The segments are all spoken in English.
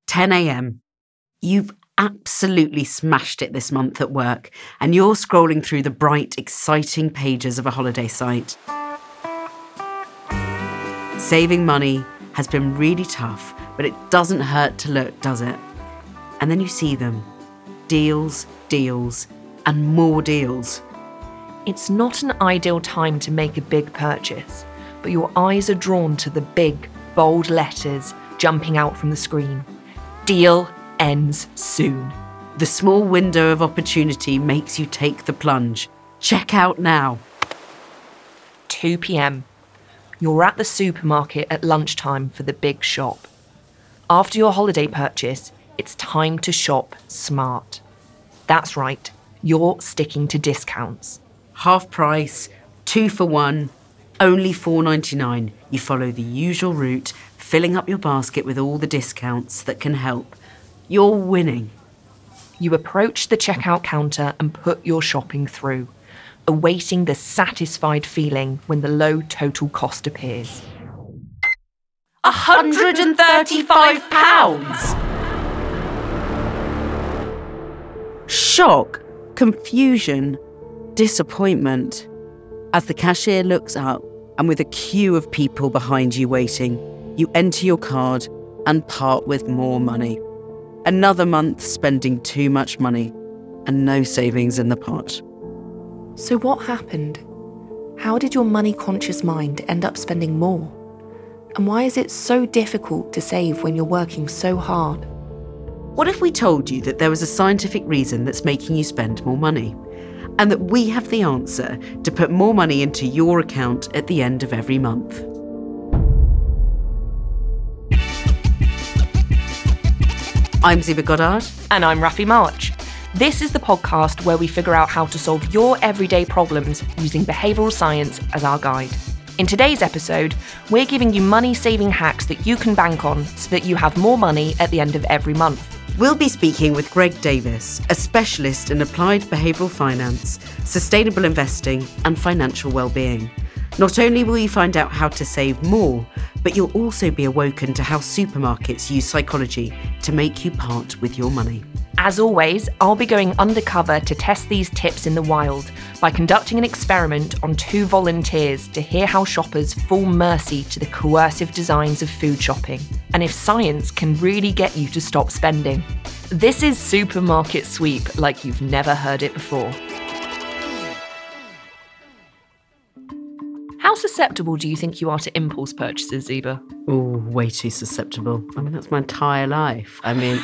10 a.m. You've absolutely smashed it this month at work, and you're scrolling through the bright, exciting pages of a holiday site. Saving money has been really tough, but it doesn't hurt to look, does it? And then you see them. Deals, deals, and more deals. It's not an ideal time to make a big purchase, but your eyes are drawn to the big, bold letters jumping out from the screen. Deal ends soon. The small window of opportunity makes you take the plunge. Check out now. 2 p.m. You're at the supermarket at lunchtime for the big shop. After your holiday purchase, it's time to shop smart. That's right, you're sticking to discounts. Half price, 2 for 1, only $4.99. You follow the usual route, filling up your basket with all the discounts that can help. You're winning. You approach the checkout counter and put your shopping through, awaiting the satisfied feeling when the low total cost appears. £135! Shock, confusion, disappointment. As the cashier looks up and with a queue of people behind you waiting, you enter your card and part with more money. Another month spending too much money and no savings in the pot. So what happened? How did your money-conscious mind end up spending more? And why is it so difficult to save when you're working so hard? What if we told you that there was a scientific reason that's making you spend more money? And that we have the answer to put more money into your account at the end of every month? I'm Ziba Goddard. And I'm Rafi March. This is the podcast where we figure out how to solve your everyday problems using behavioural science as our guide. In today's episode, we're giving you money-saving hacks that you can bank on so that you have more money at the end of every month. We'll be speaking with Greg Davis, a specialist in applied behavioural finance, sustainable investing and financial well-being. Not only will you find out how to save more, but you'll also be awoken to how supermarkets use psychology to make you part with your money. As always, I'll be going undercover to test these tips in the wild by conducting an experiment on 2 volunteers to hear how shoppers fall mercy to the coercive designs of food shopping, and if science can really get you to stop spending. This is Supermarket Sweep like you've never heard it before. How susceptible do you think you are to impulse purchases, Ziba? Oh, way too susceptible. I mean, that's my entire life. I mean...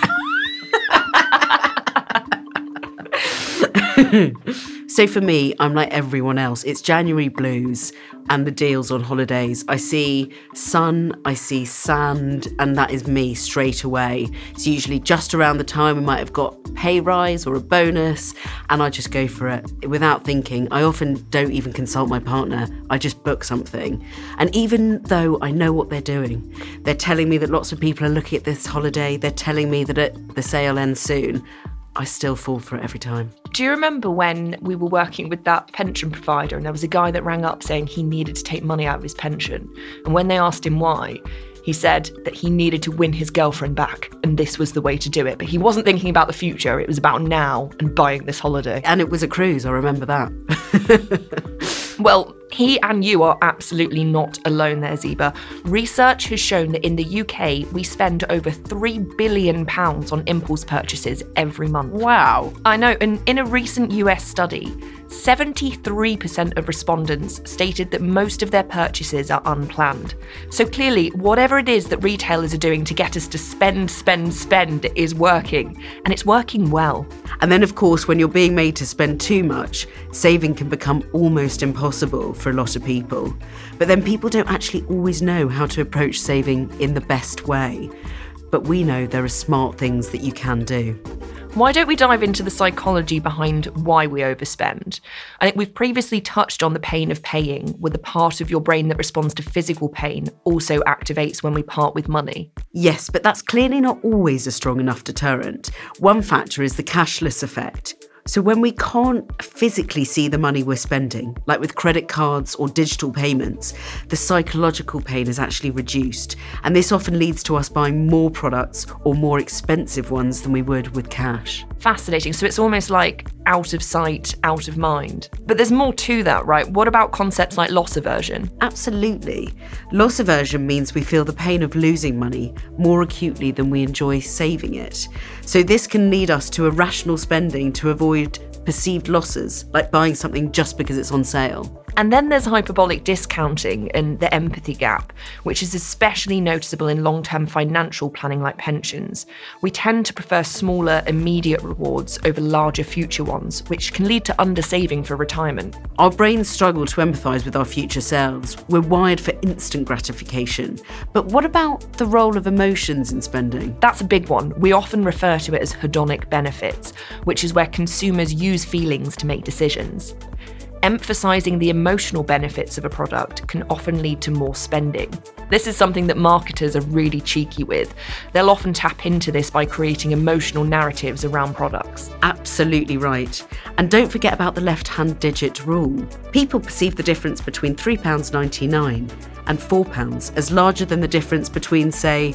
So for me, I'm like everyone else. It's January blues and the deals on holidays. I see sun, I see sand, and that is me straight away. It's usually just around the time we might have got a pay rise or a bonus, and I just go for it without thinking. I often don't even consult my partner. I just book something. And even though I know what they're doing, they're telling me that lots of people are looking at this holiday, they're telling me that the sale ends soon, I still fall for it every time. Do you remember when we were working with that pension provider and there was a guy that rang up saying he needed to take money out of his pension? And when they asked him why, he said that he needed to win his girlfriend back and this was the way to do it. But he wasn't thinking about the future, it was about now and buying this holiday. And it was a cruise, I remember that. Well, he and you are absolutely not alone there, Ziba. Research has shown that in the UK, we spend over £3 billion on impulse purchases every month. Wow. I know, and in a recent US study, 73% of respondents stated that most of their purchases are unplanned. So clearly, whatever it is that retailers are doing to get us to spend is working, and it's working well. And then, of course, when you're being made to spend too much, saving can become almost impossible for a lot of people. But then people don't actually always know how to approach saving in the best way. But we know there are smart things that you can do. Why don't we dive into the psychology behind why we overspend? I think we've previously touched on the pain of paying, where the part of your brain that responds to physical pain also activates when we part with money. Yes, but that's clearly not always a strong enough deterrent. One factor is the cashless effect. So when we can't physically see the money we're spending, like with credit cards or digital payments, the psychological pain is actually reduced. And this often leads to us buying more products or more expensive ones than we would with cash. Fascinating. So it's almost like out of sight, out of mind. But there's more to that, right? What about concepts like loss aversion? Absolutely. Loss aversion means we feel the pain of losing money more acutely than we enjoy saving it. So this can lead us to irrational spending to avoid perceived losses, like buying something just because it's on sale. And then there's hyperbolic discounting and the empathy gap, which is especially noticeable in long-term financial planning like pensions. We tend to prefer smaller, immediate rewards over larger future ones, which can lead to undersaving for retirement. Our brains struggle to empathise with our future selves. We're wired for instant gratification. But what about the role of emotions in spending? That's a big one. We often refer to it as hedonic benefits, which is where consumers use feelings to make decisions. Emphasising the emotional benefits of a product can often lead to more spending. This is something that marketers are really cheeky with. They'll often tap into this by creating emotional narratives around products. Absolutely right. And don't forget about the left-hand digit rule. People perceive the difference between £3.99 and £4 as larger than the difference between, say,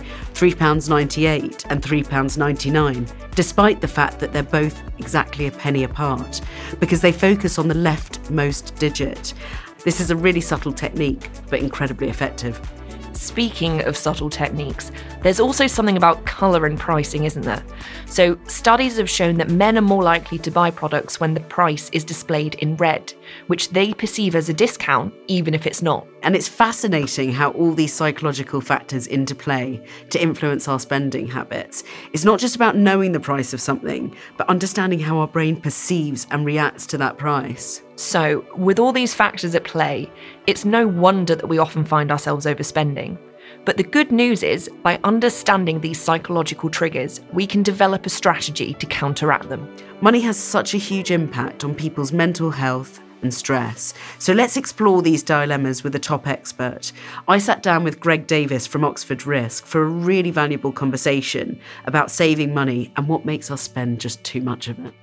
£3.98 and £3.99, despite the fact that they're both exactly a penny apart, because they focus on the leftmost digit. This is a really subtle technique, but incredibly effective. Speaking of subtle techniques, there's also something about colour and pricing, isn't there? So studies have shown that men are more likely to buy products when the price is displayed in red, which they perceive as a discount, even if it's not. And it's fascinating how all these psychological factors interplay to influence our spending habits. It's not just about knowing the price of something, but understanding how our brain perceives and reacts to that price. So, with all these factors at play, it's no wonder that we often find ourselves overspending. But the good news is, by understanding these psychological triggers, we can develop a strategy to counteract them. Money has such a huge impact on people's mental health and stress. So let's explore these dilemmas with a top expert. I sat down with Greg Davis from Oxford Risk for a really valuable conversation about saving money and what makes us spend just too much of it.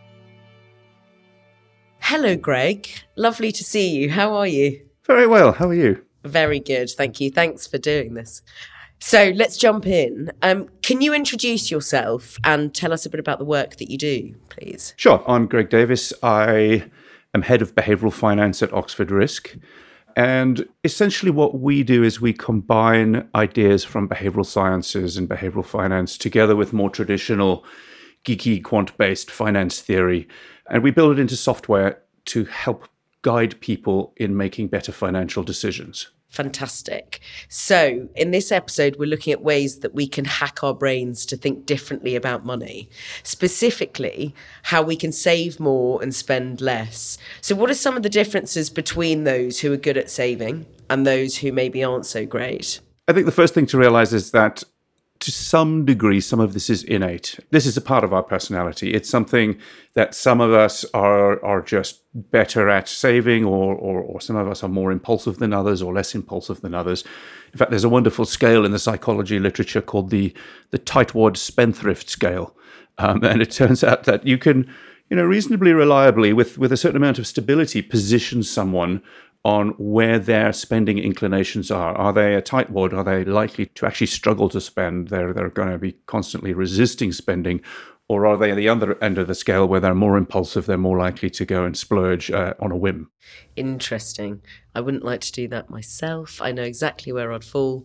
Hello, Greg. Lovely to see you. How are you? Very well. How are you? Very good. Thank you. Thanks for doing this. So let's jump in. Can you introduce yourself and tell us a bit about the work that you do, please? Sure. I'm Greg Davis. I am head of behavioural finance at Oxford Risk. And essentially what we do is we combine ideas from behavioural sciences and behavioural finance together with more traditional geeky quant-based finance theory. And we build it into software to help guide people in making better financial decisions. Fantastic. So in this episode, we're looking at ways that we can hack our brains to think differently about money, specifically how we can save more and spend less. So what are some of the differences between those who are good at saving and those who maybe aren't so great? I think the first thing to realize is that to some degree, some of this is innate. This is a part of our personality. It's something that some of us are just better at saving, or some of us are more impulsive than others or less impulsive than others. In fact, there's a wonderful scale in the psychology literature called the Tightwad Spendthrift Scale. And it turns out that you can, reasonably reliably, with a certain amount of stability, position someone on where their spending inclinations are. Are they a tightwad? Are they likely to actually struggle to spend? They're going to be constantly resisting spending. Or are they at the other end of the scale where they're more impulsive, they're more likely to go and splurge on a whim? Interesting. I wouldn't like to do that myself. I know exactly where I'd fall.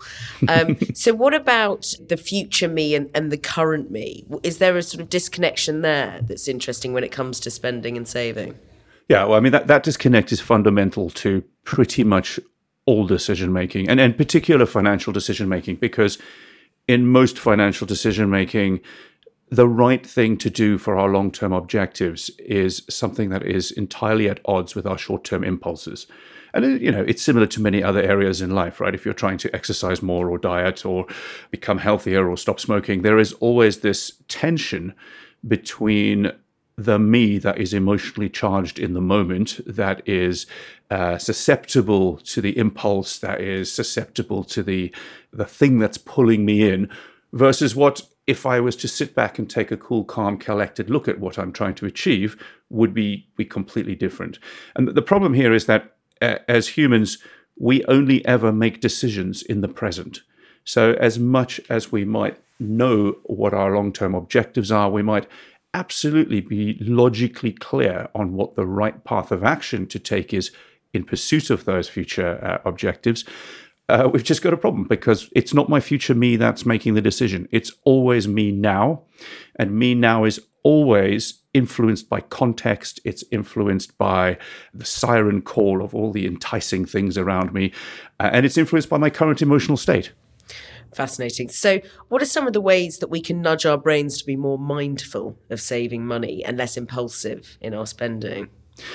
So what about the future me and the current me? Is there a sort of disconnection there that's interesting when it comes to spending and saving? Yeah, well, I mean, that disconnect is fundamental to pretty much all decision-making, and in particular financial decision-making, because in most financial decision-making, the right thing to do for our long-term objectives is something that is entirely at odds with our short-term impulses. And, it's similar to many other areas in life, right? If you're trying to exercise more or diet or become healthier or stop smoking, there is always this tension between the me that is emotionally charged in the moment, that is susceptible to the impulse, that is susceptible to the thing that's pulling me in, versus what if I was to sit back and take a cool, calm, collected look at what I'm trying to achieve, would be completely different. And the problem here is that as humans, we only ever make decisions in the present. So as much as we might know what our long-term objectives are, we might absolutely be logically clear on what the right path of action to take is in pursuit of those future objectives. We've just got a problem because it's not my future me that's making the decision. It's always me now. And me now is always influenced by context. It's influenced by the siren call of all the enticing things around me. And it's influenced by my current emotional state. Fascinating. So what are some of the ways that we can nudge our brains to be more mindful of saving money and less impulsive in our spending?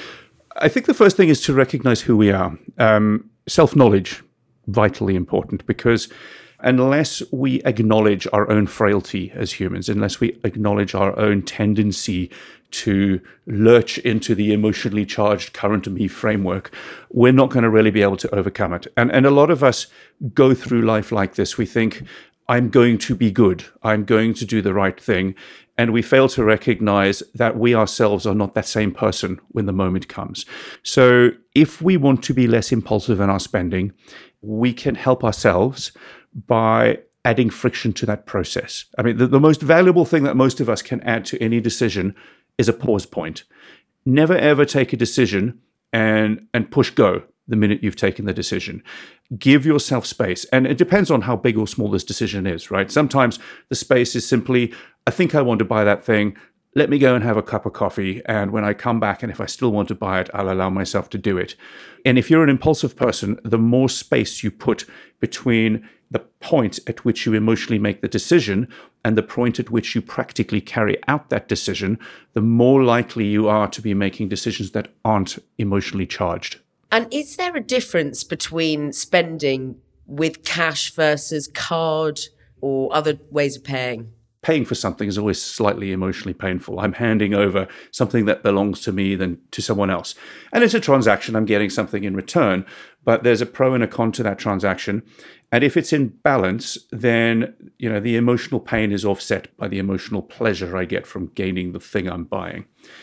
I think the first thing is to recognize who we are. Self-knowledge, vitally important, because unless we acknowledge our own frailty as humans, unless we acknowledge our own tendency to lurch into the emotionally charged current me framework, we're not going to really be able to overcome it. And a lot of us go through life like this. We think, I'm going to be good. I'm going to do the right thing. And we fail to recognize that we ourselves are not that same person when the moment comes. So if we want to be less impulsive in our spending, we can help ourselves by adding friction to that process. I mean, the most valuable thing that most of us can add to any decision is a pause point. Never ever take a decision and push go the minute you've taken the decision. Give yourself space. And it depends on how big or small this decision is, right? Sometimes the space is simply, I think I want to buy that thing. Let me go and have a cup of coffee. And when I come back, and if I still want to buy it, I'll allow myself to do it. And if you're an impulsive person, the more space you put between the point at which you emotionally make the decision and the point at which you practically carry out that decision, the more likely you are to be making decisions that aren't emotionally charged. And is there a difference between spending with cash versus card or other ways of paying? Paying for something is always slightly emotionally painful. I'm handing over something that belongs to me than to someone else. And it's a transaction. I'm getting something in return, but there's a pro and a con to that transaction. And if it's in balance, then, the emotional pain is offset by the emotional pleasure I get from gaining the thing I'm buying.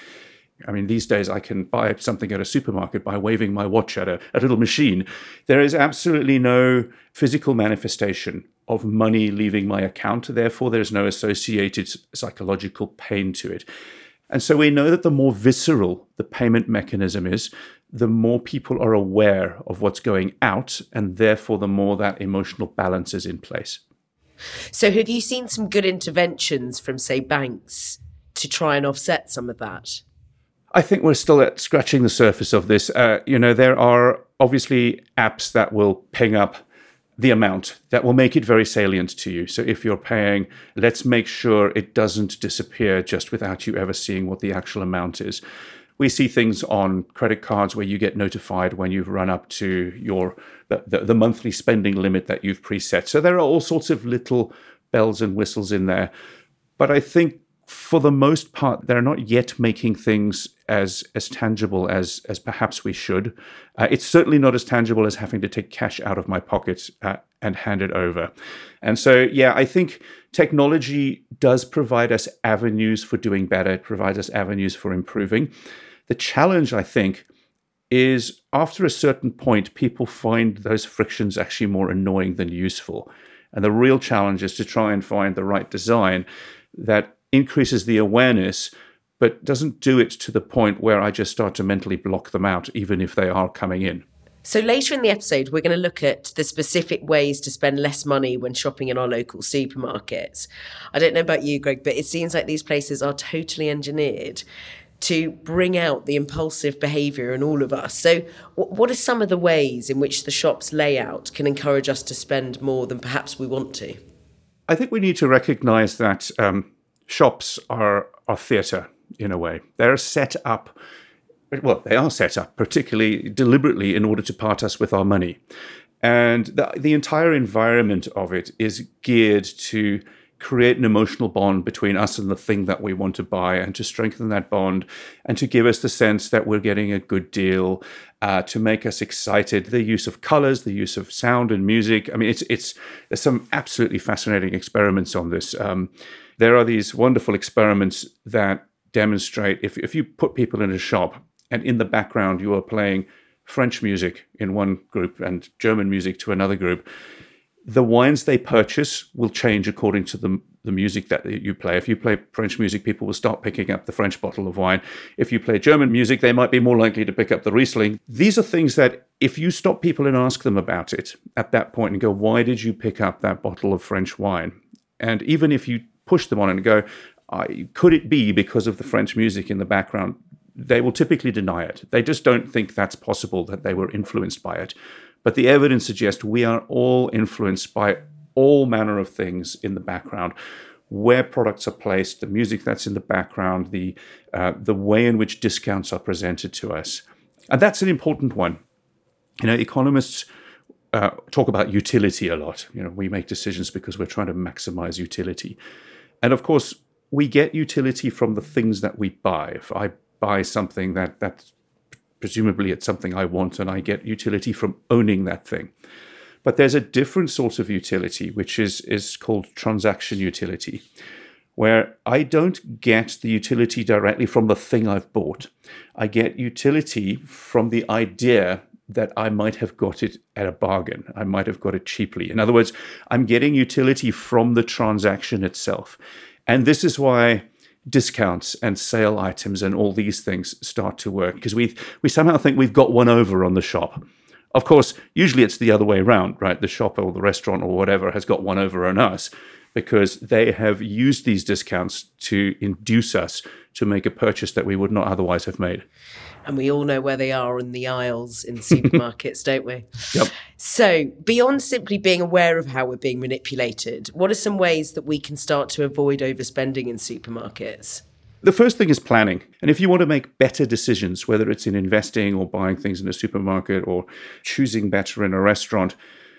I mean, these days I can buy something at a supermarket by waving my watch at a little machine. There is absolutely no physical manifestation of money leaving my account. Therefore, there's no associated psychological pain to it. And so we know that the more visceral the payment mechanism is, the more people are aware of what's going out, and therefore the more that emotional balance is in place. So have you seen some good interventions from, say, banks to try and offset some of that? I think we're still scratching the surface of this. There are obviously apps that will ping up the amount that will make it very salient to you. So if you're paying, let's make sure it doesn't disappear just without you ever seeing what the actual amount is. We see things on credit cards where you get notified when you've run up to the monthly spending limit that you've preset. So there are all sorts of little bells and whistles in there. But I think for the most part, they're not yet making things as tangible as perhaps we should. It's certainly not as tangible as having to take cash out of my pocket and hand it over. And so, I think technology does provide us avenues for doing better. It provides us avenues for improving. The challenge, I think, is after a certain point, people find those frictions actually more annoying than useful. And the real challenge is to try and find the right design that increases the awareness, but doesn't do it to the point where I just start to mentally block them out, even if they are coming in. So later in the episode, we're going to look at the specific ways to spend less money when shopping in our local supermarkets. I don't know about you, Greg, but it seems like these places are totally engineered to bring out the impulsive behaviour in all of us. So what are some of the ways in which the shop's layout can encourage us to spend more than perhaps we want to? I think we need to recognise that shops are theatre in a way. They are set up particularly deliberately in order to part us with our money. And the entire environment of it is geared to create an emotional bond between us and the thing that we want to buy, and to strengthen that bond, and to give us the sense that we're getting a good deal, to make us excited. The use of colors, the use of sound and music. I mean, there's some absolutely fascinating experiments on this. There are these wonderful experiments that demonstrate if you put people in a shop and in the background you are playing French music in one group and German music to another group, the wines they purchase will change according to the music that you play. If you play French music, people will start picking up the French bottle of wine. If you play German music, they might be more likely to pick up the Riesling. These are things that if you stop people and ask them about it at that point and go, why did you pick up that bottle of French wine? And even if you push them on and go, could it be because of the French music in the background? They will typically deny it. They just don't think that's possible, that they were influenced by it. But the evidence suggests we are all influenced by all manner of things in the background, where products are placed, the music that's in the background, the way in which discounts are presented to us. And that's an important one. Economists talk about utility a lot. We make decisions because we're trying to maximize utility. And of course, we get utility from the things that we buy. If I buy something that's presumably it's something I want, and I get utility from owning that thing. But there's a different sort of utility, which is called transaction utility, where I don't get the utility directly from the thing I've bought. I get utility from the idea that I might have got it at a bargain. I might have got it cheaply. In other words, I'm getting utility from the transaction itself. And this is why discounts and sale items and all these things start to work, because we somehow think we've got one over on the shop. Of course, usually it's the other way around, right? The shop or the restaurant or whatever has got one over on us because they have used these discounts to induce us to make a purchase that we would not otherwise have made. And we all know where they are in the aisles in supermarkets, don't we? Yep. So beyond simply being aware of how we're being manipulated, what are some ways that we can start to avoid overspending in supermarkets? The first thing is planning. And if you want to make better decisions, whether it's in investing or buying things in a supermarket or choosing better in a restaurant,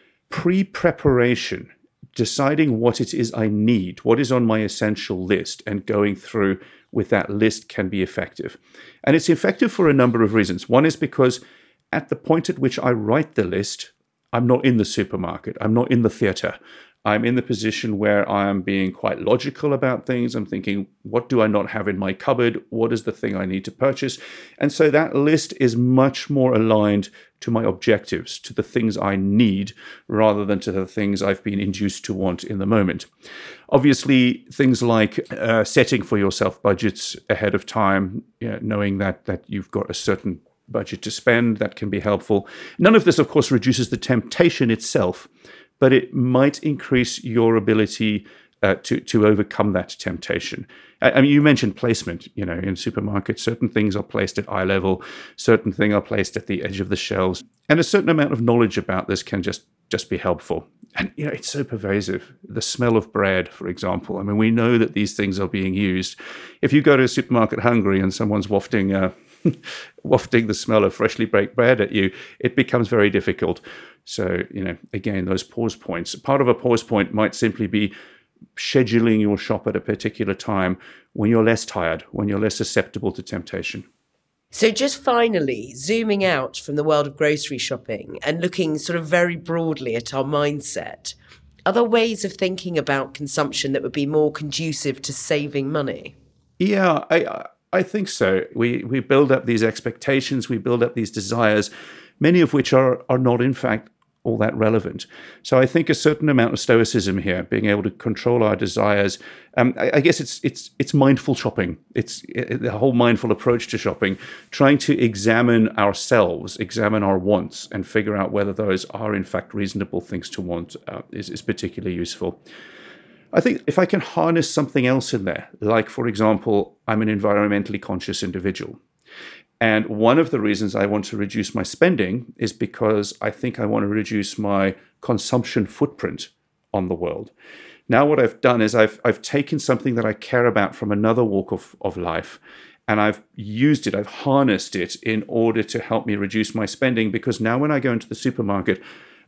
pre-preparation, deciding what it is I need, what is on my essential list, and going through with that list can be effective. And it's effective for a number of reasons. One is because at the point at which I write the list, I'm not in the supermarket, I'm not in the theater. I'm in the position where I am being quite logical about things. I'm thinking, what do I not have in my cupboard? What is the thing I need to purchase? And so that list is much more aligned to my objectives, to the things I need, rather than to the things I've been induced to want in the moment. Obviously, things like setting for yourself budgets ahead of time, knowing that you've got a certain budget to spend, that can be helpful. None of this, of course, reduces the temptation itself, but it might increase your ability to overcome that temptation. I mean, you mentioned placement. In supermarkets, certain things are placed at eye level, certain things are placed at the edge of the shelves, and a certain amount of knowledge about this can just be helpful. And it's so pervasive. The smell of bread, for example. I mean, we know that these things are being used. If you go to a supermarket hungry and someone's wafting the smell of freshly baked bread at you, it becomes very difficult. So, again, those pause points. Part of a pause point might simply be scheduling your shop at a particular time when you're less tired, when you're less susceptible to temptation. So just finally, zooming out from the world of grocery shopping and looking sort of very broadly at our mindset, are there ways of thinking about consumption that would be more conducive to saving money? Yeah, I think so. We build up these expectations, we build up these desires, many of which are not, in fact, all that relevant. So I think a certain amount of stoicism here, being able to control our desires. I guess it's mindful shopping. It's the whole mindful approach to shopping, trying to examine ourselves, examine our wants, and figure out whether those are in fact reasonable things to want is particularly useful. I think if I can harness something else in there, like, for example, I'm an environmentally conscious individual. And one of the reasons I want to reduce my spending is because I think I want to reduce my consumption footprint on the world. Now what I've done is I've taken something that I care about from another walk of life, and I've used it, I've harnessed it in order to help me reduce my spending, because now when I go into the supermarket,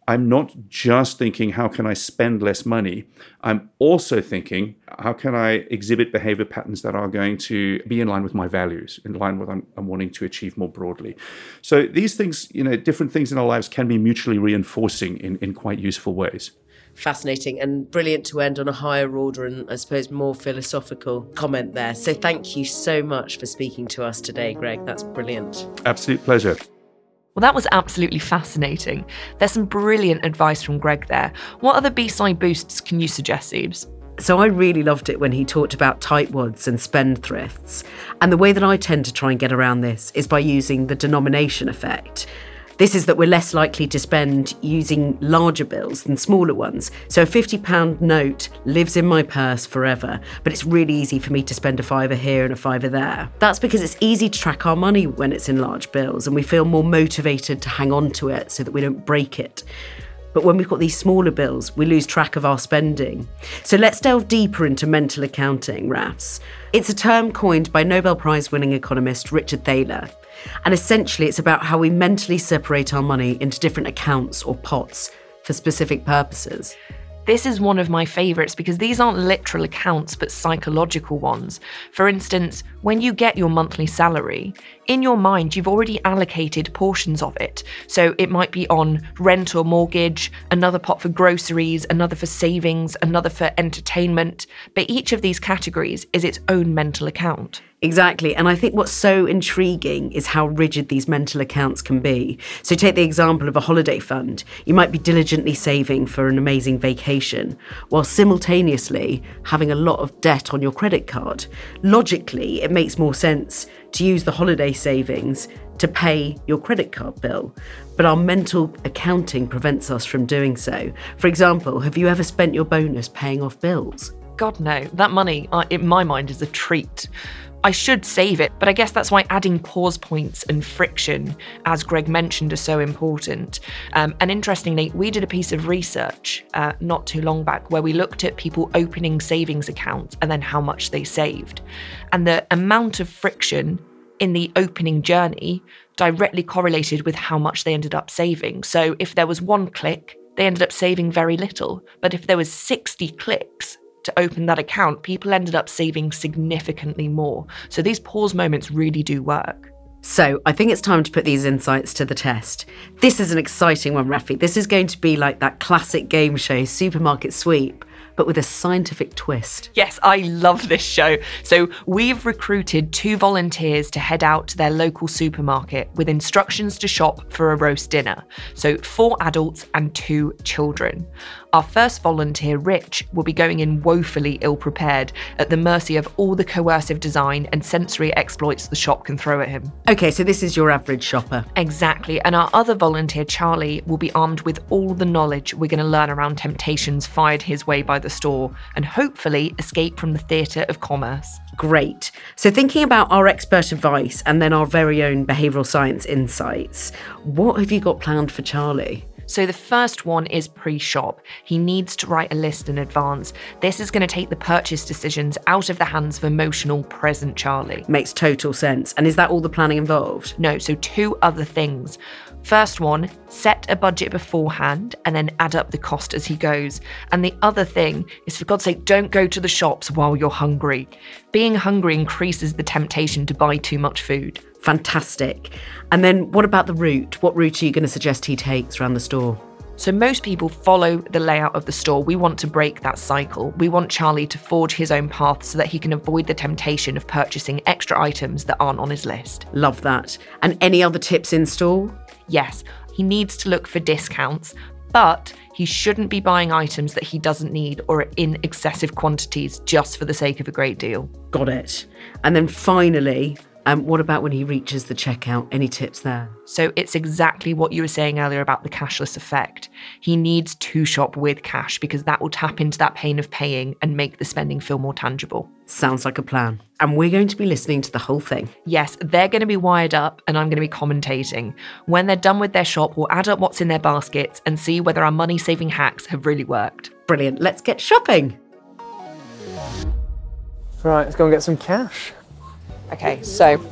I'm not just thinking, how can I spend less money? I'm also thinking, how can I exhibit behavior patterns that are going to be in line with my values, in line with what I'm wanting to achieve more broadly? So these things, different things in our lives can be mutually reinforcing in quite useful ways. Fascinating and brilliant to end on a higher order and I suppose more philosophical comment there. So thank you so much for speaking to us today, Greg. That's brilliant. Absolute pleasure. Well, that was absolutely fascinating. There's some brilliant advice from Greg there. What other B-side boosts can you suggest, Siebes? So I really loved it when he talked about tightwads and spendthrifts. And the way that I tend to try and get around this is by using the denomination effect. This is that we're less likely to spend using larger bills than smaller ones. So a £50 note lives in my purse forever, but it's really easy for me to spend a £5 here and a £5 there. That's because it's easy to track our money when it's in large bills and we feel more motivated to hang on to it so that we don't break it. But when we've got these smaller bills, we lose track of our spending. So let's delve deeper into mental accounting, Rafs. It's a term coined by Nobel Prize-winning economist Richard Thaler. And essentially, it's about how we mentally separate our money into different accounts or pots for specific purposes. This is one of my favourites because these aren't literal accounts but psychological ones. For instance, when you get your monthly salary, in your mind you've already allocated portions of it. So it might be on rent or mortgage, another pot for groceries, another for savings, another for entertainment. But each of these categories is its own mental account. Exactly. And I think what's so intriguing is how rigid these mental accounts can be. So take the example of a holiday fund. You might be diligently saving for an amazing vacation, while simultaneously having a lot of debt on your credit card. Logically, it makes more sense to use the holiday savings to pay your credit card bill. But our mental accounting prevents us from doing so. For example, have you ever spent your bonus paying off bills? God, no. That money, in my mind, is a treat. I should save it, but I guess that's why adding pause points and friction, as Greg mentioned, are so important. And interestingly, we did a piece of research not too long back where we looked at people opening savings accounts and then how much they saved. And the amount of friction in the opening journey directly correlated with how much they ended up saving. So if there was one click, they ended up saving very little. But if there was 60 clicks to open that account, people ended up saving significantly more. So these pause moments really do work. So I think it's time to put these insights to the test. This is an exciting one, Rafi. This is going to be like that classic game show, Supermarket Sweep, but with a scientific twist. Yes, I love this show. So we've recruited 2 volunteers to head out to their local supermarket with instructions to shop for a roast dinner. So 4 adults and 2 children. Our first volunteer, Rich, will be going in woefully ill-prepared at the mercy of all the coercive design and sensory exploits the shop can throw at him. Okay, so this is your average shopper. Exactly. And our other volunteer, Charlie, will be armed with all the knowledge we're going to learn around temptations fired his way by the store and hopefully escape from the theatre of commerce. Great. So thinking about our expert advice and then our very own behavioural science insights, what have you got planned for Charlie? So the first one is pre-shop. He needs to write a list in advance. This is going to take the purchase decisions out of the hands of emotional, present Charlie. Makes total sense. And is that all the planning involved? No, so 2 other things. First one, set a budget beforehand and then add up the cost as he goes. And the other thing is, for God's sake, don't go to the shops while you're hungry. Being hungry increases the temptation to buy too much food. Fantastic. And then what about the route? What route are you going to suggest he takes around the store? So most people follow the layout of the store. We want to break that cycle. We want Charlie to forge his own path so that he can avoid the temptation of purchasing extra items that aren't on his list. Love that. And any other tips in store? Yes, he needs to look for discounts, but he shouldn't be buying items that he doesn't need or are in excessive quantities just for the sake of a great deal. Got it. And then finally, what about when he reaches the checkout? Any tips there? So it's exactly what you were saying earlier about the cashless effect. He needs to shop with cash because that will tap into that pain of paying and make the spending feel more tangible. Sounds like a plan. And we're going to be listening to the whole thing. Yes, they're going to be wired up and I'm going to be commentating. When they're done with their shop, we'll add up what's in their baskets and see whether our money-saving hacks have really worked. Brilliant. Let's get shopping. Right, let's go and get some cash. Okay, so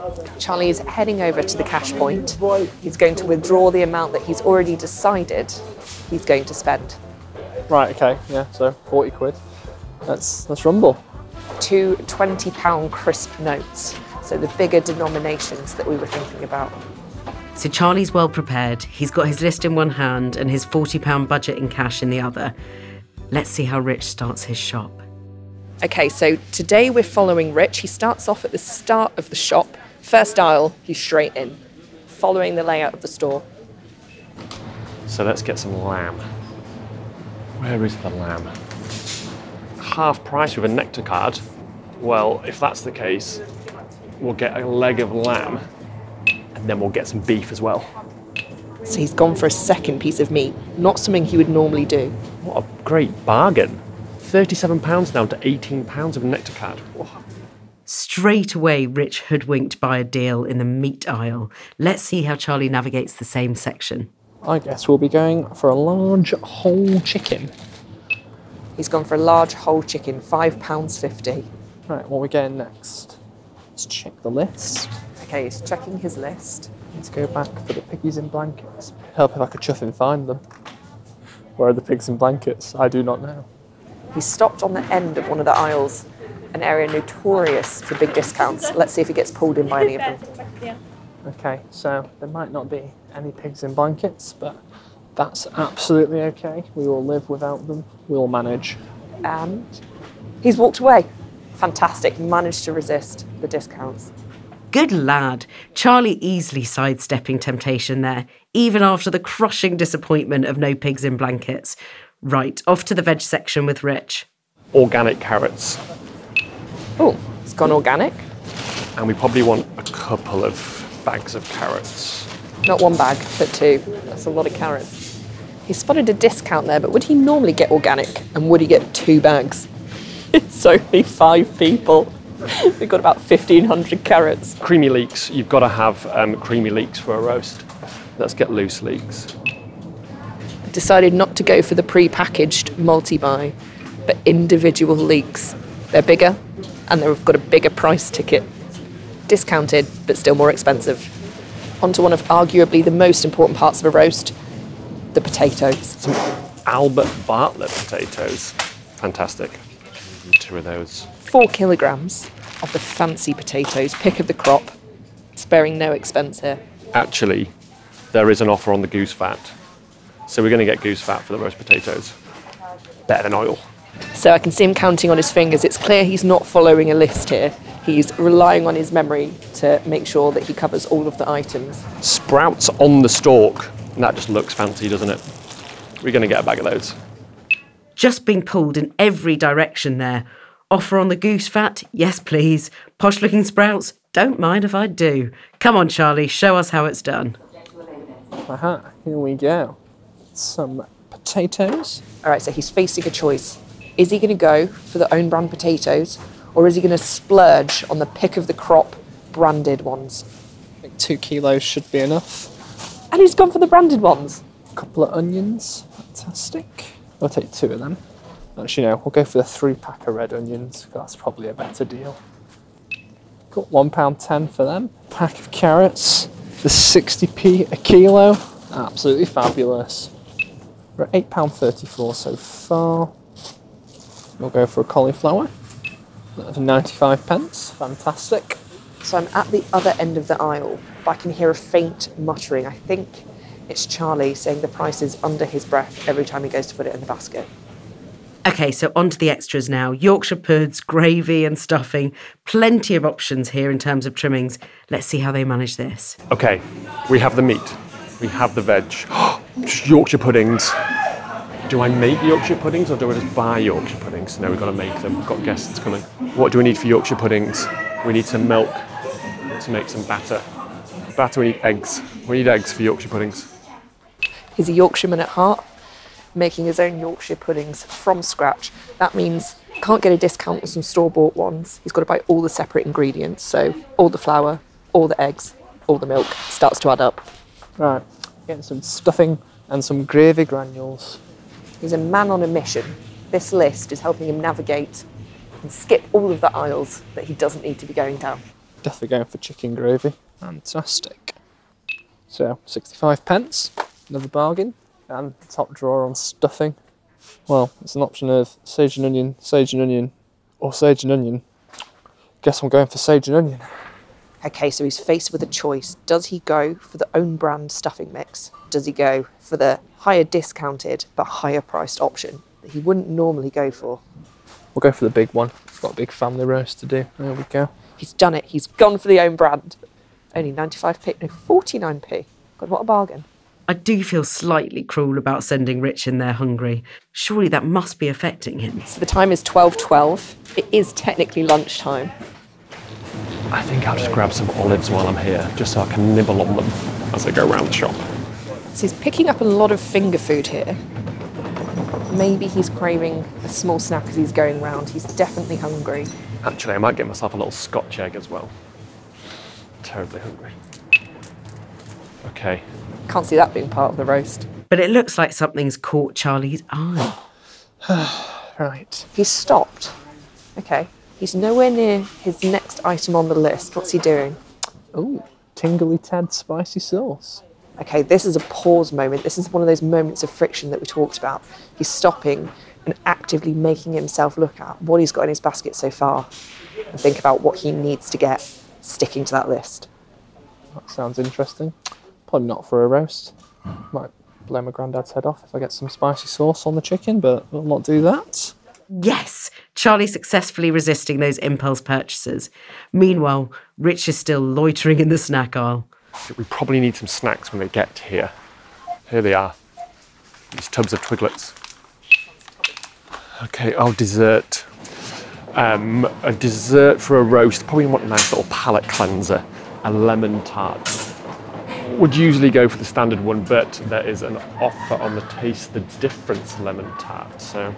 Charlie is heading over to the cash point. He's going to withdraw the amount that he's already decided he's going to spend. Right, okay, yeah, so 40 quid. Let's rumble. 2 £20 crisp notes, so the bigger denominations that we were thinking about. So Charlie's well prepared. He's got his list in one hand and his £40 budget in cash in the other. Let's see how Rich starts his shop. Okay, so today we're following Rich. He starts off at the start of the shop. First aisle, he's straight in, following the layout of the store. So let's get some lamb. Where is the lamb? Half price with a nectar card. Well, if that's the case, we'll get a leg of lamb and then we'll get some beef as well. So he's gone for a second piece of meat, not something he would normally do. What a great bargain. £37 down to £18 with a nectar card. Whoa. Straight away, Rich hoodwinked by a deal in the meat aisle. Let's see how Charlie navigates the same section. I guess we'll be going for a large whole chicken. He's gone for a large whole chicken, £5.50. Right, what are we getting next? Let's check the list. Okay, he's checking his list. Let's go back for the piggies in blankets. Help if I could chuff and find them. Where are the pigs in blankets? I do not know. He stopped on the end of one of the aisles, an area notorious for big discounts. Let's see if he gets pulled in by any of them. Okay, so there might not be any pigs in blankets, but that's absolutely okay. We will live without them. We'll manage. And he's walked away. Fantastic, managed to resist the discounts. Good lad. Charlie easily sidestepping temptation there, even after the crushing disappointment of no pigs in blankets. Right, off to the veg section with Rich. Organic carrots. Oh, it's gone organic. And we probably want a couple of bags of carrots. Not one bag, but 2. That's a lot of carrots. He spotted a discount there, but would he normally get organic? And would he get 2 bags? It's only 5 people. We've got about 1,500 carrots. Creamy leeks. You've got to have creamy leeks for a roast. Let's get loose leeks. Decided not to go for the pre-packaged multi-buy, but individual leeks. They're bigger, and they've got a bigger price ticket. Discounted, but still more expensive. Onto one of arguably the most important parts of a roast, the potatoes. Some Albert Bartlett potatoes. Fantastic. 2 of those. 4 kilograms of the fancy potatoes, pick of the crop, sparing no expense here. Actually, there is an offer on the goose fat. So we're going to get goose fat for the roast potatoes. Better than oil. So I can see him counting on his fingers. It's clear he's not following a list here. He's relying on his memory to make sure that he covers all of the items. Sprouts on the stalk. And that just looks fancy, doesn't it? We're going to get a bag of those. Just being pulled in every direction there. Offer on the goose fat? Yes, please. Posh looking sprouts? Don't mind if I do. Come on, Charlie, show us how it's done. Aha, here we go. Some potatoes. All right, so he's facing a choice. Is he going to go for the own brand potatoes, or is he going to splurge on the pick of the crop branded ones? I think 2 kilos should be enough. And he's gone for the branded ones. A couple of onions. Fantastic. I'll take 2 of them. Actually, no, we'll go for the 3-pack of red onions. That's probably a better deal. Got £1.10 for them. Pack of carrots for 60p a kilo. Absolutely fabulous. We're at £8.34 so far. We'll go for a cauliflower. For 95p. Fantastic. So I'm at the other end of the aisle, but I can hear a faint muttering. I think it's Charlie saying the price is under his breath every time he goes to put it in the basket. Okay, so on to the extras now. Yorkshire puds, gravy and stuffing. Plenty of options here in terms of trimmings. Let's see how they manage this. Okay, we have the meat. We have the veg. Yorkshire puddings. Do I make Yorkshire puddings or do I just buy Yorkshire puddings? No, we've got to make them. We've got guests coming. What do we need for Yorkshire puddings? We need some milk to make some batter. Batter, we need eggs. We need eggs for Yorkshire puddings. He's a Yorkshireman at heart, making his own Yorkshire puddings from scratch. That means can't get a discount on some store-bought ones. He's got to buy all the separate ingredients. So all the flour, all the eggs, all the milk starts to add up. Right, getting some stuffing and some gravy granules. He's a man on a mission. This list is helping him navigate and skip all of the aisles that he doesn't need to be going down. definitely going for chicken gravy. Fantastic. So 65 pence, another bargain. And the top drawer on stuffing. Well, it's an option of sage and onion, or sage and onion. Guess I'm going for sage and onion. Okay, so he's faced with a choice. Does he go for the own brand stuffing mix? Does he go for the higher discounted but higher priced option that he wouldn't normally go for? We'll go for the big one. Got a big family roast to do. There we go. He's done it. He's gone for the own brand. Only 95p, no, 49p. God, what a bargain. I do feel slightly cruel about sending Rich in there hungry. Surely that must be affecting him. So the time is 12:12. It is technically lunchtime. I think I'll just grab some olives while I'm here, just so I can nibble on them as I go around the shop. So he's picking up a lot of finger food here. Maybe he's craving a small snack as he's going round. He's definitely hungry. Actually, I might get myself a little Scotch egg as well. Terribly hungry. Okay. Can't see that being part of the roast. But it looks like something's caught Charlie's eye. Right. He's stopped. Okay. He's nowhere near his next item on the list. What's he doing? Ooh, Tingly Ted spicy sauce. Okay, this is a pause moment. This is one of those moments of friction that we talked about. He's stopping and actively making himself look at what he's got in his basket so far and think about what he needs to get sticking to that list. That sounds interesting. Probably not for a roast. Might blow my granddad's head off if I get some spicy sauce on the chicken, but we'll not do that. Yes! Charlie successfully resisting those impulse purchases. Meanwhile, Rich is still loitering in the snack aisle. We probably need some snacks when they get here. Here they are. These tubs of Twiglets. Okay, I'll dessert. A dessert for a roast. Probably want a nice little palate cleanser. A lemon tart. Would usually go for the standard one, but there is an offer on the Taste the Difference lemon tart. So,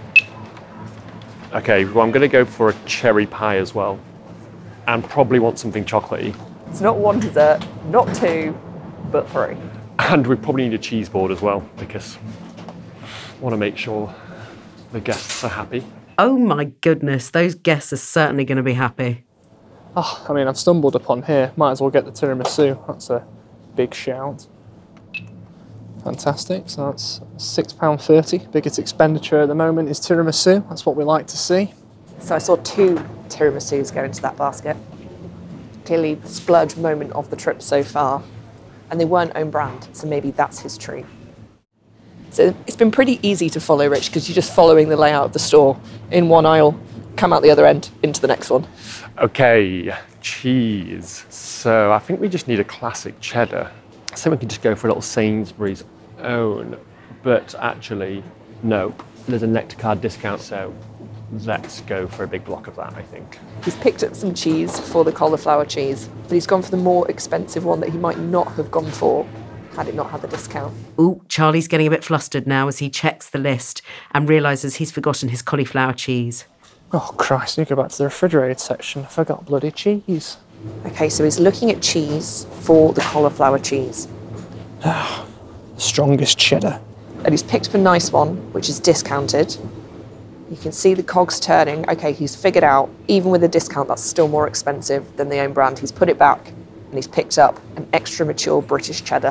okay, well, I'm going to go for a cherry pie as well, and probably want something chocolatey. It's not one dessert, not two, but three. And we probably need a cheese board as well, because I want to make sure the guests are happy. Oh my goodness, those guests are certainly going to be happy. Oh, I mean, I've stumbled upon here. Might as well get the tiramisu. That's a big shout. Fantastic. So that's £6.30. Biggest expenditure at the moment is tiramisu. That's what we like to see. So I saw 2 tiramisus go into that basket. Clearly the splurge moment of the trip so far. And they weren't own brand, so maybe that's his treat. So it's been pretty easy to follow, Rich, because you're just following the layout of the store. In one aisle, come out the other end, into the next one. Okay, cheese. So I think we just need a classic cheddar. So we can just go for a little Sainsbury's own. But actually, no. There's a Nectar card discount, so let's go for a big block of that, I think. He's picked up some cheese for the cauliflower cheese, but he's gone for the more expensive one that he might not have gone for had it not had the discount. Ooh, Charlie's getting a bit flustered now as he checks the list and realises he's forgotten his cauliflower cheese. Oh, Christ, you go back to the refrigerated section. I forgot bloody cheese. Okay, so he's looking at cheese for the cauliflower cheese. The strongest cheddar. And he's picked up a nice one, which is discounted. You can see the cogs turning. Okay, he's figured out, even with a discount, that's still more expensive than the own brand. He's put it back and he's picked up an extra mature British cheddar.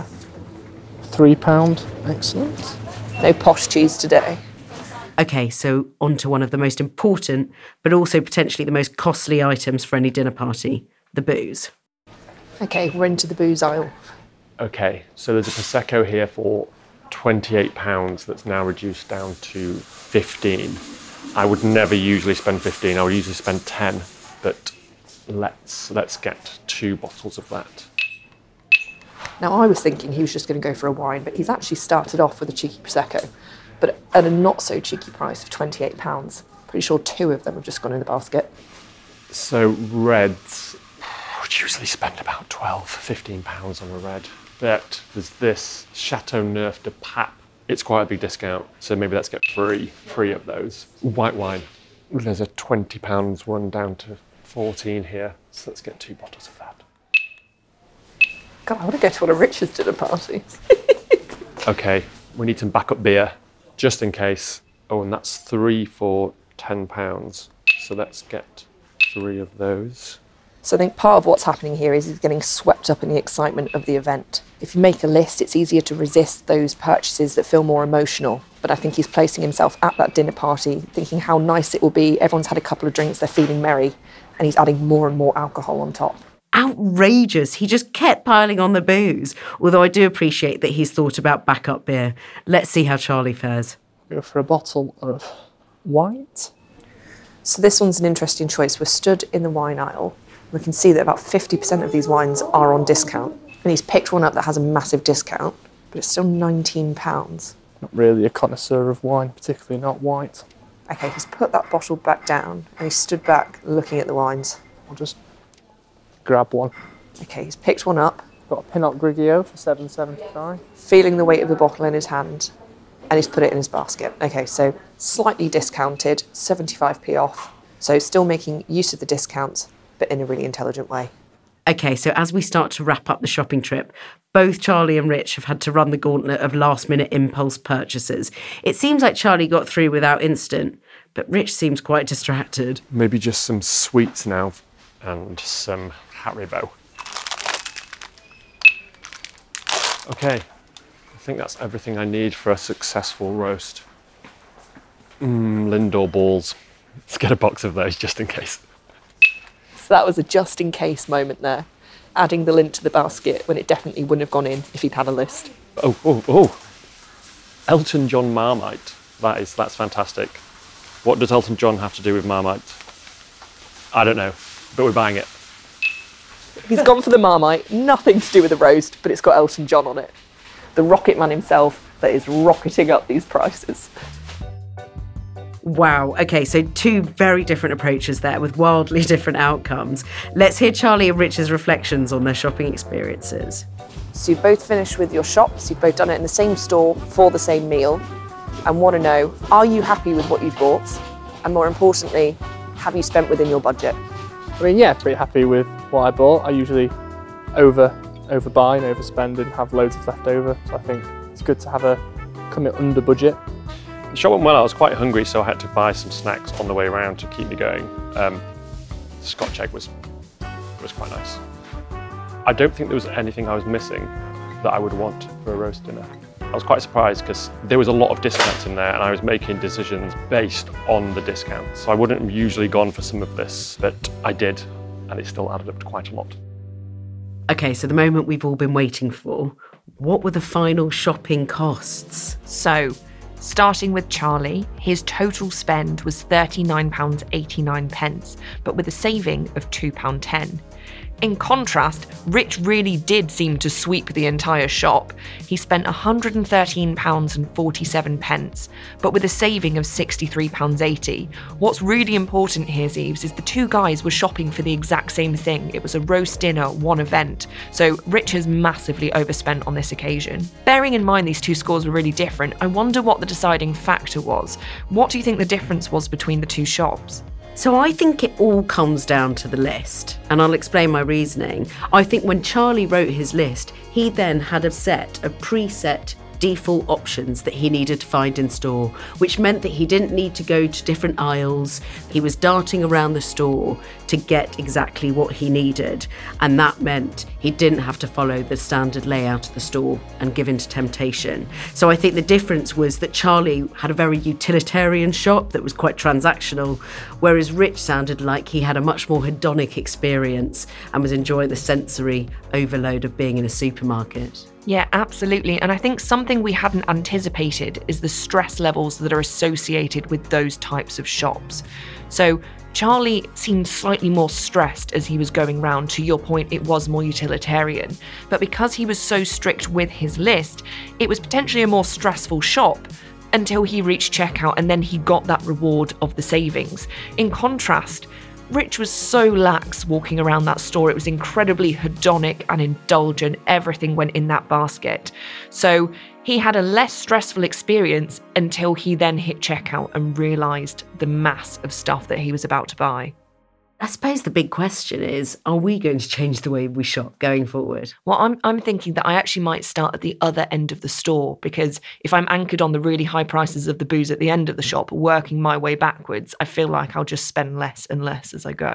£3. Excellent. No posh cheese today. Okay, so on to one of the most important, but also potentially the most costly items for any dinner party, the booze. Okay, we're into the booze aisle. Okay, so there's a Prosecco here for £28 that's now reduced down to 15. I would never usually spend 15, I would usually spend 10, but let's get 2 bottles of that. Now, I was thinking he was just going to go for a wine, but he's actually started off with a cheeky Prosecco, but at a not-so-cheeky price of £28. Pretty sure 2 of them have just gone in the basket. So reds, I would usually spend about £12, £15 on a red. But there's this Chateau Neuf de Pape. It's quite a big discount, so maybe let's get 3 of those. White wine, there's a £20 one down to 14 here, so let's get 2 bottles of that. God, I want to go to one of Richard's dinner parties. Okay, we need some backup beer, just in case. Oh, and that's 3 for £10. So let's get 3 of those. So I think part of what's happening here is he's getting swept up in the excitement of the event. If you make a list, it's easier to resist those purchases that feel more emotional. But I think he's placing himself at that dinner party, thinking how nice it will be. Everyone's had a couple of drinks, they're feeling merry, and he's adding more and more alcohol on top. Outrageous. He just kept piling on the booze. Although I do appreciate that he's thought about backup beer. Let's see how Charlie fares. Go for a bottle of white. So this one's an interesting choice. We're stood in the wine aisle. We can see that about 50% of these wines are on discount. And he's picked one up that has a massive discount, but it's still £19. Not really a connoisseur of wine, particularly not white. Okay, he's put that bottle back down and he stood back looking at the wines. I'll just grab one. Okay, he's picked one up, Got a Pinot Grigio for $7.75. feeling the weight of the bottle in his hand, and he's put it in his basket. Okay, so slightly discounted, 75p off. So still making use of the discounts, but in a really intelligent way. Okay, so as we start to wrap up the shopping trip, both Charlie and Rich have had to run the gauntlet of last-minute impulse purchases. It seems like Charlie got through without incident, but Rich seems quite distracted. Maybe just some sweets now and some Haribo. Okay, I think that's everything I need for a successful roast. Lindor balls. Let's get a box of those just in case. So that was a just-in-case moment there, adding the lint to the basket when it definitely wouldn't have gone in if he'd had a list. Oh. Elton John Marmite. That's fantastic. What does Elton John have to do with Marmite? I don't know, but we're buying it. He's gone for the Marmite, nothing to do with the roast, but it's got Elton John on it. The rocket man himself that is rocketing up these prices. Wow. Okay, so two very different approaches there with wildly different outcomes. Let's hear Charlie and Rich's reflections on their shopping experiences. So you've both finished with your shops, you've both done it in the same store for the same meal, and want to know, are you happy with what you've bought? And more importantly, have you spent within your budget? I mean, yeah, pretty happy with what I bought. I usually overbuy and overspend and have loads of left over. So I think it's good to have a come in under budget. The shop went well. I was quite hungry, so I had to buy some snacks on the way around to keep me going. Scotch egg was quite nice. I don't think there was anything I was missing that I would want for a roast dinner. I was quite surprised because there was a lot of discounts in there and I was making decisions based on the discounts. So I wouldn't have usually gone for some of this, but I did, and it still added up to quite a lot. Okay, so the moment we've all been waiting for. What were the final shopping costs? So, starting with Charlie, his total spend was £39.89, but with a saving of £2.10. In contrast, Rich really did seem to sweep the entire shop. He spent £113.47, but with a saving of £63.80. What's really important here, Zeeves, is the two guys were shopping for the exact same thing. It was a roast dinner, one event. So Rich has massively overspent on this occasion. Bearing in mind these two scores were really different, I wonder what the deciding factor was. What do you think the difference was between the two shops? So I think it all comes down to the list, and I'll explain my reasoning. I think when Charlie wrote his list, he then had a set of preset default options that he needed to find in store, which meant that he didn't need to go to different aisles. He was darting around the store to get exactly what he needed, and that meant he didn't have to follow the standard layout of the store and give in to temptation. So I think the difference was that Charlie had a very utilitarian shop that was quite transactional, whereas Rich sounded like he had a much more hedonic experience and was enjoying the sensory overload of being in a supermarket. Yeah, absolutely. And I think something we hadn't anticipated is the stress levels that are associated with those types of shops. So Charlie seemed slightly more stressed as he was going round. To your point, it was more utilitarian. But because he was so strict with his list, it was potentially a more stressful shop until he reached checkout and then he got that reward of the savings. In contrast, Rich was so lax walking around that store. It was incredibly hedonic and indulgent. Everything went in that basket. So he had a less stressful experience until he then hit checkout and realised the mass of stuff that he was about to buy. I suppose the big question is, are we going to change the way we shop going forward? Well, I'm thinking that I actually might start at the other end of the store, because if I'm anchored on the really high prices of the booze at the end of the shop, working my way backwards, I feel like I'll just spend less and less as I go.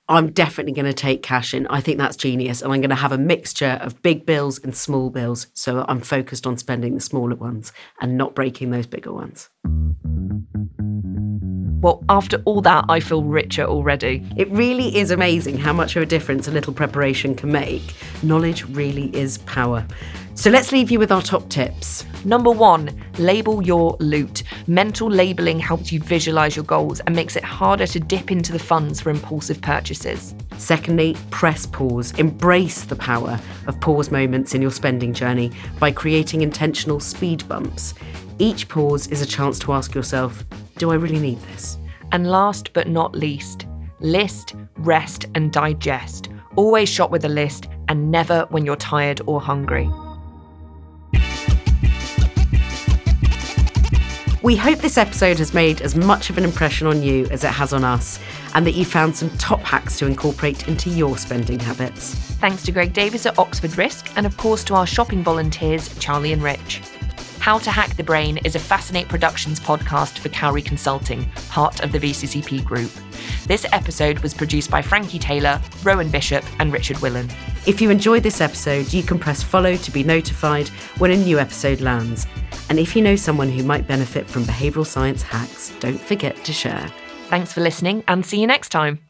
I'm definitely going to take cash in. I think that's genius. And I'm going to have a mixture of big bills and small bills. So I'm focused on spending the smaller ones and not breaking those bigger ones. Well, after all that, I feel richer already. It really is amazing how much of a difference a little preparation can make. Knowledge really is power. So let's leave you with our top tips. Number 1, label your loot. Mental labelling helps you visualise your goals and makes it harder to dip into the funds for impulsive purchases. Secondly, press pause. Embrace the power of pause moments in your spending journey by creating intentional speed bumps. Each pause is a chance to ask yourself, do I really need this? And last but not least, list, rest and digest. Always shop with a list and never when you're tired or hungry. We hope this episode has made as much of an impression on you as it has on us, and that you found some top hacks to incorporate into your spending habits. Thanks to Greg Davis at Oxford Risk, and of course to our shopping volunteers, Charlie and Rich. How to Hack the Brain is a Fascinate Productions podcast for Cowrie Consulting, part of the VCCP Group. This episode was produced by Frankie Taylor, Rowan Bishop and Richard Willan. If you enjoyed this episode, you can press follow to be notified when a new episode lands. And if you know someone who might benefit from behavioural science hacks, don't forget to share. Thanks for listening and see you next time.